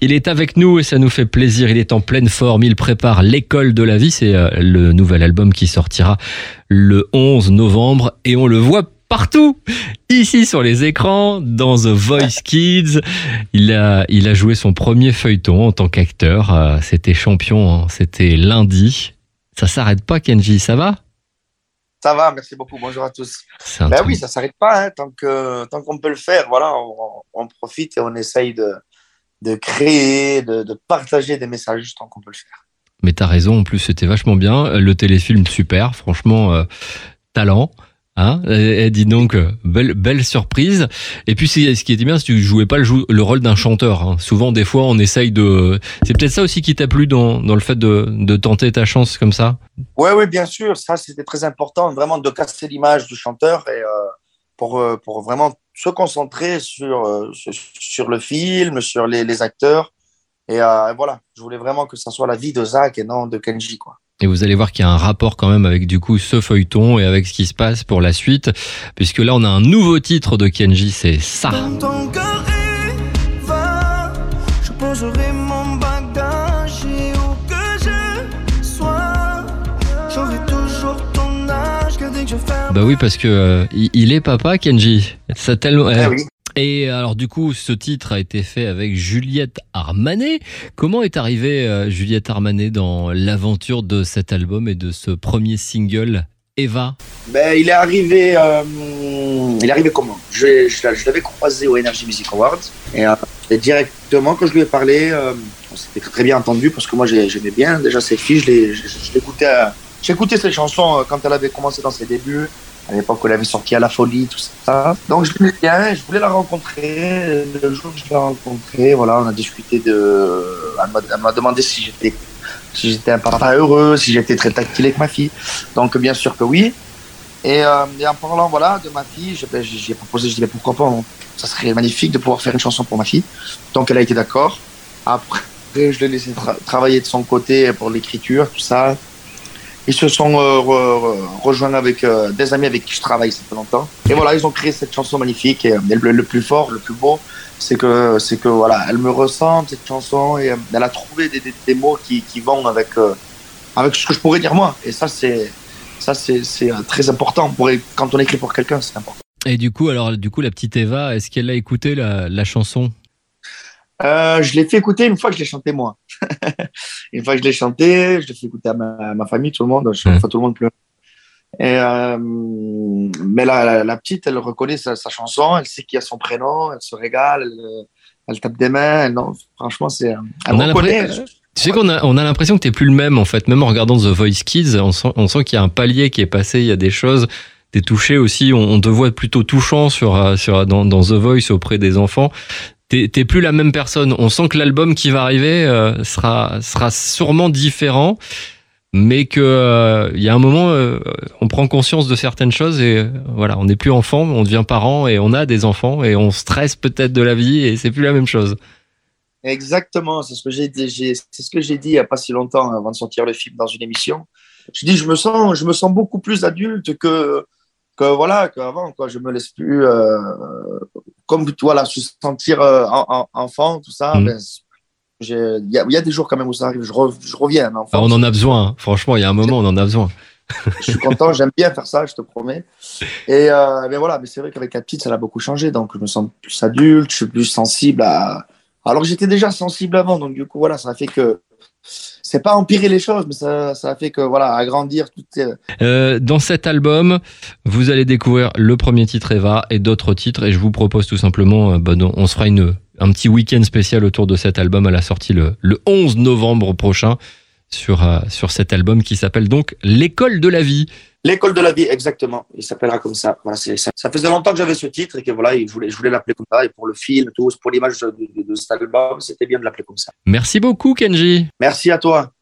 Il est avec nous et ça nous fait plaisir. Il est en pleine forme. Il prépare l'école de la vie. C'est le nouvel album qui sortira le 11 novembre et on le voit partout, ici sur les écrans, dans The Voice Kids. Il a joué son premier feuilleton en tant qu'acteur. C'était Champion, hein. C'était lundi. Ça s'arrête pas, Kenji, ça va? Ça va, merci beaucoup. Bonjour à tous. Oui, ça s'arrête pas, hein, tant qu'on peut le faire. Voilà, on profite et on essaye de créer, de partager des messages tant qu'on peut le faire. Mais t'as raison, en plus c'était vachement bien. Le téléfilm super, franchement, talent. Hein, et dis donc, belle surprise. Et puis ce qui était bien, c'est que tu jouais pas le rôle d'un chanteur. Hein. Souvent, des fois, on essaye de. C'est peut-être ça aussi qui t'a plu dans le fait de tenter ta chance comme ça. Oui, bien sûr. Ça, c'était très important, vraiment de casser l'image du chanteur et pour vraiment se concentrer sur le film, sur les acteurs. Et voilà, je voulais vraiment que ça soit la vie de Zach et non de Kenji, quoi. Et vous allez voir qu'il y a un rapport quand même avec du coup ce feuilleton et avec ce qui se passe pour la suite, puisque là on a un nouveau titre de Kenji, c'est ça. Dans ton cœur, va, je poserai mon bagage et où que je sois, j'aurai toujours ton âge, que dès que je ferme. Bah oui, parce que il est papa, Kenji. Ça tellement. Oui. Et alors du coup, ce titre a été fait avec Juliette Armanet. Comment est arrivée Juliette Armanet dans l'aventure de cet album et de ce premier single, Eva? Il est arrivé comment? Je l'avais croisé au Energy Music Awards et directement quand je lui ai parlé, on s'était très bien entendu parce que moi j'aimais bien déjà ses filles, j'écoutais ses chansons quand elle avait commencé dans ses débuts. À l'époque, elle avait sorti à la folie, tout ça. Donc, je voulais la rencontrer. Le jour où je l'ai rencontrée, voilà, on a discuté elle m'a demandé si j'étais un papa heureux, si j'étais très tactile avec ma fille. Donc, bien sûr que oui. Et en parlant, voilà, de ma fille, j'ai proposé, je dis, pourquoi pas, ça serait magnifique de pouvoir faire une chanson pour ma fille. Donc, elle a été d'accord. Après, je l'ai laissé travailler de son côté pour l'écriture, tout ça. Ils se sont rejoints avec des amis avec qui je travaille, ça fait longtemps. Et voilà, ils ont créé cette chanson magnifique. Et le plus fort, le plus beau, c'est que voilà, elle me ressemble, cette chanson, et elle a trouvé des mots qui vont avec ce que je pourrais dire moi. Et ça, c'est très important. Quand on écrit pour quelqu'un, c'est important. Et du coup, la petite Eva, est-ce qu'elle a écouté la chanson? Je l'ai fait écouter une fois que je l'ai chanté moi. Une fois que je l'ai chanté, je l'ai fait écouter à ma famille, tout le monde. Tout le monde pleure. Mais la petite, elle reconnaît sa chanson, elle sait qu'il y a son prénom, elle se régale, elle tape des mains. Non, franchement, elle reconnaît. Tu sais qu'on a l'impression que t'es plus le même en fait. Même en regardant The Voice Kids, on sent qu'il y a un palier qui est passé. Il y a des choses. T'es touché aussi. On te voit plutôt touchant dans The Voice auprès des enfants. T'es plus la même personne. On sent que l'album qui va arriver sera sûrement différent, mais que il y a un moment, on prend conscience de certaines choses et voilà, on n'est plus enfant, on devient parent et on a des enfants et on stresse peut-être de la vie et c'est plus la même chose. Exactement, c'est ce que j'ai dit. C'est ce que j'ai dit il y a pas si longtemps avant de sortir le film dans une émission. Je dis, je me sens beaucoup plus adulte qu'avant, quoi. Je me laisse plus comme voilà, se sentir enfant, tout ça. Il y a des jours quand même où ça arrive, je reviens en enfant. On en a besoin, hein. Franchement, il y a un moment on en a besoin. Je suis content, j'aime bien faire ça, je te promets. Mais voilà, mais c'est vrai qu'avec la petite, ça a beaucoup changé, donc je me sens plus adulte, je suis plus sensible à. Alors j'étais déjà sensible avant, donc du coup voilà, ça a fait que c'est pas empirer les choses, mais ça a fait que voilà, agrandir dans cet album, vous allez découvrir le premier titre Eva et d'autres titres, et je vous propose tout simplement, on se fera un petit week-end spécial autour de cet album à la sortie le 11 novembre prochain sur cet album qui s'appelle donc L'école de la vie. L'école de la vie, exactement. Il s'appellera comme ça. Voilà, ça faisait longtemps que j'avais ce titre et que voilà, je voulais l'appeler comme ça. Et pour le film, pour l'image de cet album, c'était bien de l'appeler comme ça. Merci beaucoup, Kenji. Merci à toi.